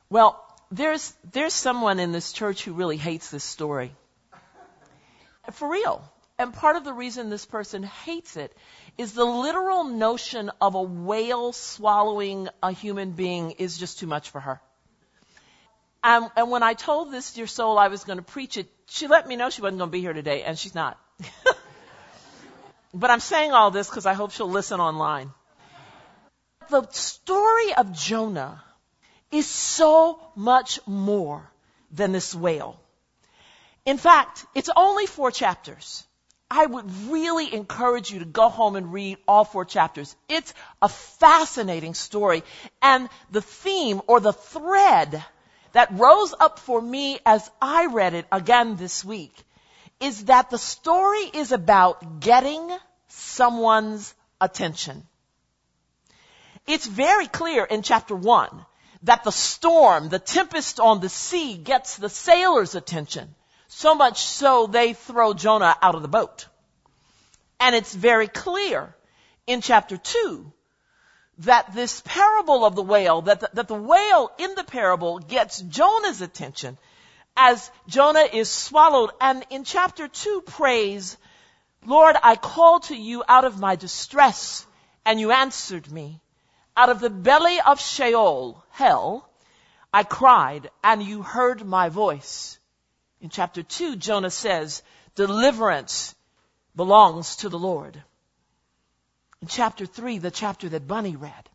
Well, there's someone in this church who really hates this story. For real. And part of the reason this person hates it is the literal notion of a whale swallowing a human being is just too much for her. And when I told this dear soul I was going to preach it, she let me know she wasn't going to be here today, and she's not. But I'm saying all this because I hope she'll listen online. The story of Jonah is so much more than this whale. In fact, it's only 4 chapters. I would really encourage you to go home and read all 4 chapters. It's a fascinating story. And the theme or the thread that rose up for me as I read it again this week is that the story is about getting someone's attention. It's very clear in chapter 1 that the storm, the tempest on the sea, gets the sailors' attention. So much so they throw Jonah out of the boat. And it's very clear in chapter 2 that this parable of the whale, that the whale in the parable gets Jonah's attention as Jonah is swallowed. And in chapter 2 prays, Lord, I called to you out of my distress, and you answered me. Out of the belly of Sheol, hell, I cried, and you heard my voice. In chapter 2, Jonah says, deliverance belongs to the Lord. In chapter 3, the chapter that Bunny read,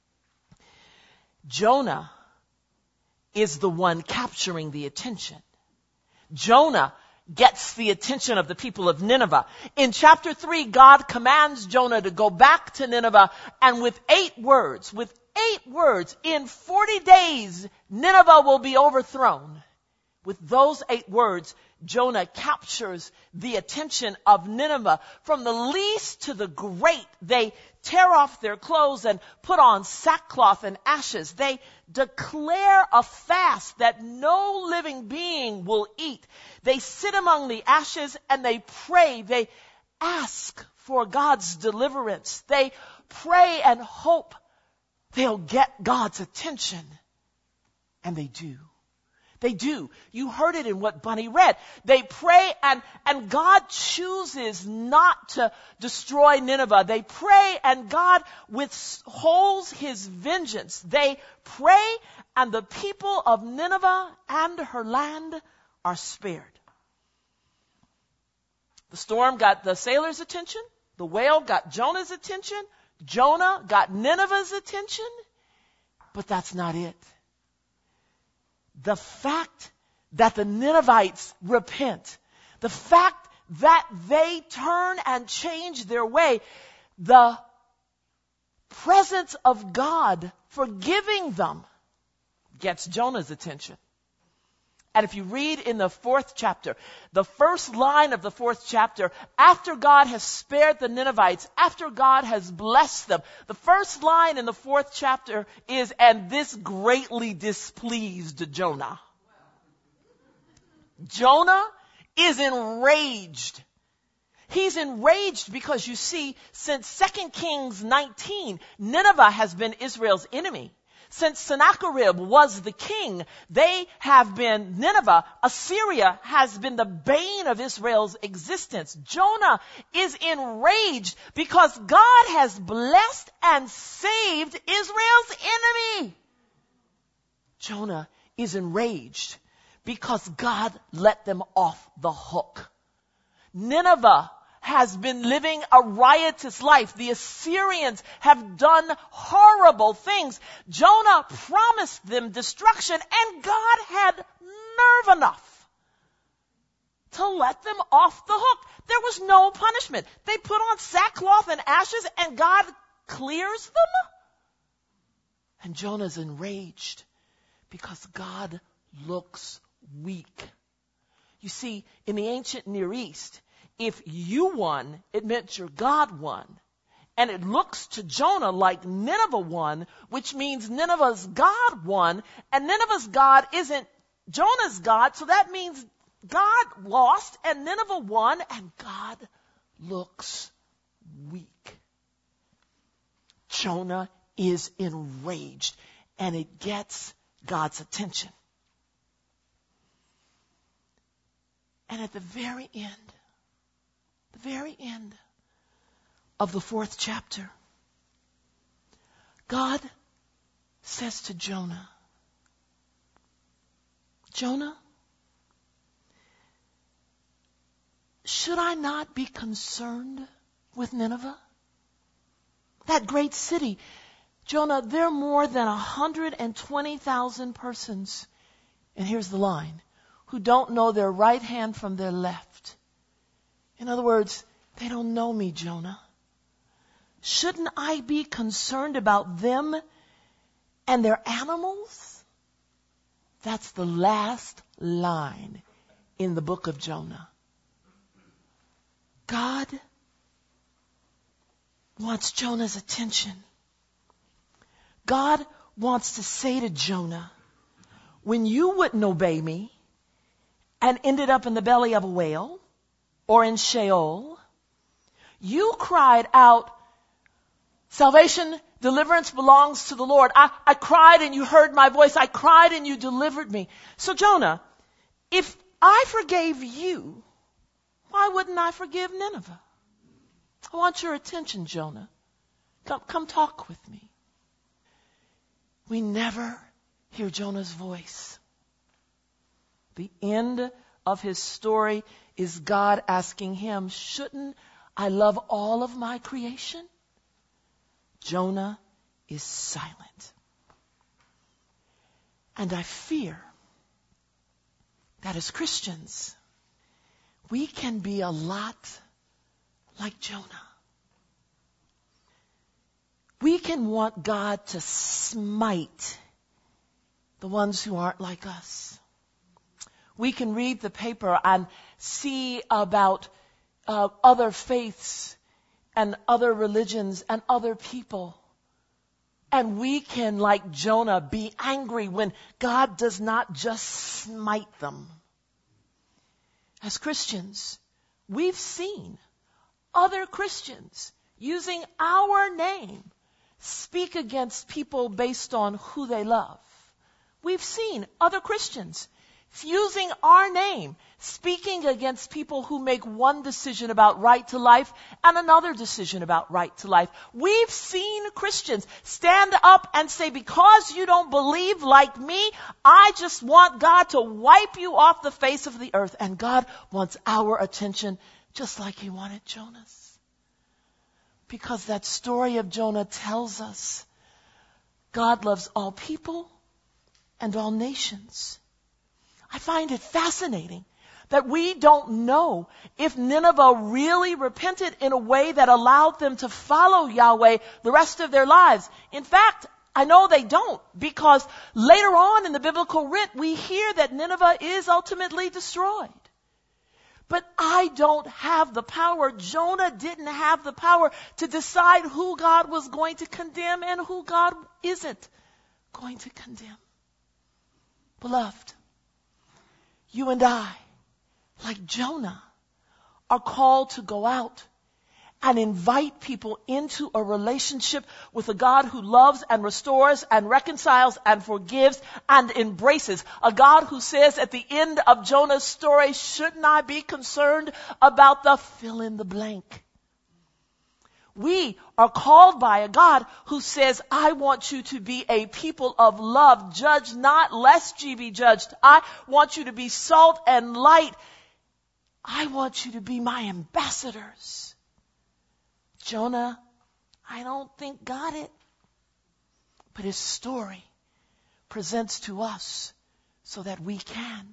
Jonah is the one capturing the attention. Jonah gets the attention of the people of Nineveh. In chapter 3, God commands Jonah to go back to Nineveh, and with 8 words, in 40 days, Nineveh will be overthrown. With those 8 words, Jonah captures the attention of Nineveh. From the least to the great, they tear off their clothes and put on sackcloth and ashes. They declare a fast that no living being will eat. They sit among the ashes and they pray. They ask for God's deliverance. They pray and hope they'll get God's attention. And they do. They do. You heard it in what Bunny read. They pray and God chooses not to destroy Nineveh. They pray and God withholds his vengeance. They pray and the people of Nineveh and her land are spared. The storm got the sailors' attention. The whale got Jonah's attention. Jonah got Nineveh's attention. But that's not it. The fact that the Ninevites repent, the fact that they turn and change their way, the presence of God forgiving them gets Jonah's attention. And if you read in the 4th chapter, the first line of the 4th chapter, after God has spared the Ninevites, after God has blessed them, the first line in the 4th chapter is, and this greatly displeased Jonah. Jonah is enraged. He's enraged because, you see, since 2 Kings 19, Nineveh has been Israel's enemy. Since Sennacherib was the king, they have been, Nineveh, Assyria has been the bane of Israel's existence. Jonah is enraged because God has blessed and saved Israel's enemy. Jonah is enraged because God let them off the hook. Nineveh has been living a riotous life. The Assyrians have done horrible things. Jonah promised them destruction, and God had nerve enough to let them off the hook. There was no punishment. They put on sackcloth and ashes, and God clears them? And Jonah's enraged because God looks weak. You see, in the ancient Near East, if you won, it meant your God won. And it looks to Jonah like Nineveh won, which means Nineveh's God won. And Nineveh's God isn't Jonah's God, so that means God lost and Nineveh won, and God looks weak. Jonah is enraged, and it gets God's attention. And at the very end of the 4th chapter, God says to Jonah, Jonah, should I not be concerned with Nineveh? That great city. Jonah, there are more than 120,000 persons, and here's the line, who don't know their right hand from their left. In other words, they don't know me, Jonah. Shouldn't I be concerned about them and their animals? That's the last line in the book of Jonah. God wants Jonah's attention. God wants to say to Jonah, when you wouldn't obey me and ended up in the belly of a whale or in Sheol, you cried out, salvation, deliverance belongs to the Lord. I cried and you heard my voice. I cried and you delivered me. So Jonah, if I forgave you, why wouldn't I forgive Nineveh? I want your attention, Jonah. Come talk with me. We never hear Jonah's voice. The end of his story is God asking him, shouldn't I love all of my creation? Jonah is silent. And I fear that as Christians, we can be a lot like Jonah. We can want God to smite the ones who aren't like us. We can read the paper and see about other faiths and other religions and other people. And we can, like Jonah, be angry when God does not just smite them. As Christians, we've seen other Christians using our name speak against people based on who they love. We've seen other Christians using our name, speaking against people who make one decision about right to life and another decision about right to life. We've seen Christians stand up and say, because you don't believe like me, I just want God to wipe you off the face of the earth. And God wants our attention just like he wanted Jonah's. Because that story of Jonah tells us God loves all people and all nations. I find it fascinating that we don't know if Nineveh really repented in a way that allowed them to follow Yahweh the rest of their lives. In fact, I know they don't, because later on in the biblical writ, we hear that Nineveh is ultimately destroyed. But I don't have the power. Jonah didn't have the power to decide who God was going to condemn and who God isn't going to condemn. Beloved, you and I, like Jonah, are called to go out and invite people into a relationship with a God who loves and restores and reconciles and forgives and embraces. A God who says at the end of Jonah's story, shouldn't I be concerned about the fill in the blank? We are called by a God who says, I want you to be a people of love. Judge not, lest ye be judged. I want you to be salt and light. I want you to be my ambassadors. Jonah, I don't think got it. But his story presents to us so that we can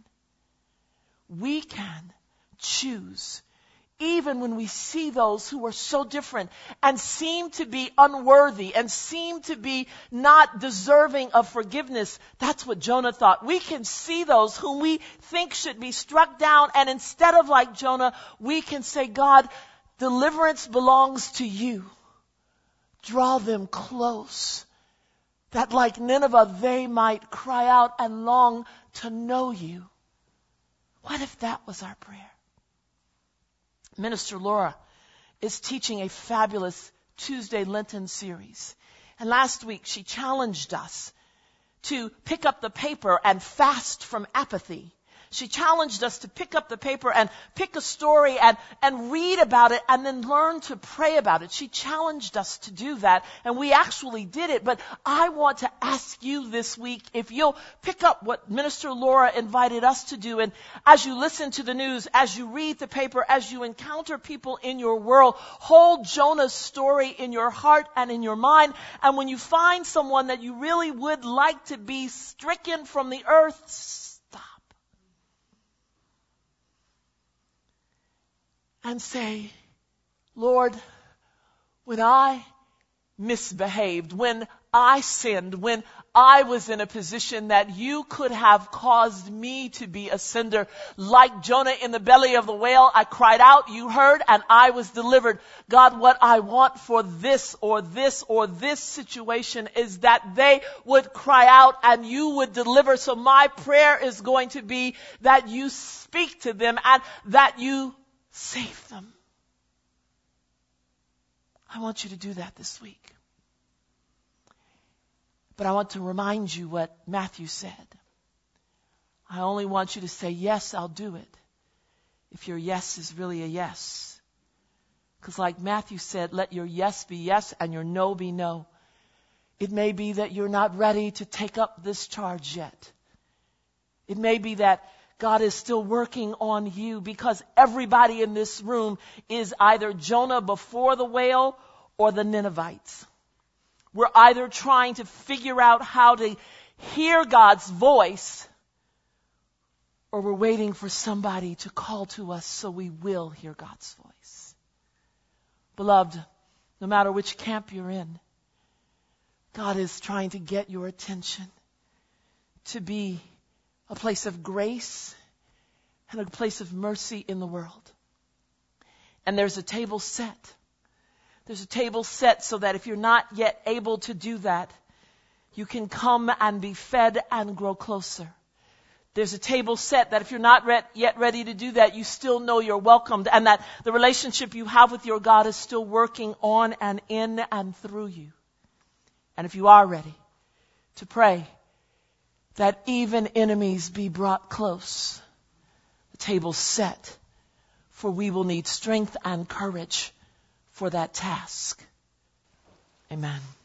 choose. Even when we see those who are so different and seem to be unworthy and seem to be not deserving of forgiveness. That's what Jonah thought. We can see those whom we think should be struck down, and instead of like Jonah, we can say, God, deliverance belongs to you. Draw them close, that like Nineveh, they might cry out and long to know you. What if that was our prayer? Minister Laura is teaching a fabulous Tuesday Lenten series. And last week she challenged us to pick up the paper and fast from apathy. She challenged us to pick up the paper and pick a story and read about it and then learn to pray about it. She challenged us to do that, and we actually did it. But I want to ask you this week if you'll pick up what Minister Laura invited us to do. And as you listen to the news, as you read the paper, as you encounter people in your world, hold Jonah's story in your heart and in your mind. And when you find someone that you really would like to be stricken from the earth, stop and say, Lord, when I misbehaved, when I sinned, when I was in a position that you could have caused me to be a sinner, like Jonah in the belly of the whale, I cried out, you heard, and I was delivered. God, what I want for this or this or this situation is that they would cry out and you would deliver. So my prayer is going to be that you speak to them and that you save them. I want you to do that this week. But I want to remind you what Matthew said. I only want you to say, yes, I'll do it, if your yes is really a yes. Because like Matthew said, let your yes be yes and your no be no. It may be that you're not ready to take up this charge yet. It may be that God is still working on you, because everybody in this room is either Jonah before the whale or the Ninevites. We're either trying to figure out how to hear God's voice, or we're waiting for somebody to call to us so we will hear God's voice. Beloved, no matter which camp you're in, God is trying to get your attention to be a place of grace and a place of mercy in the world. And there's a table set. There's a table set so that if you're not yet able to do that, you can come and be fed and grow closer. There's a table set that if you're not yet ready to do that, you still know you're welcomed, and that the relationship you have with your God is still working on and in and through you. And if you are ready to pray that even enemies be brought close, the table's set, for we will need strength and courage for that task. Amen.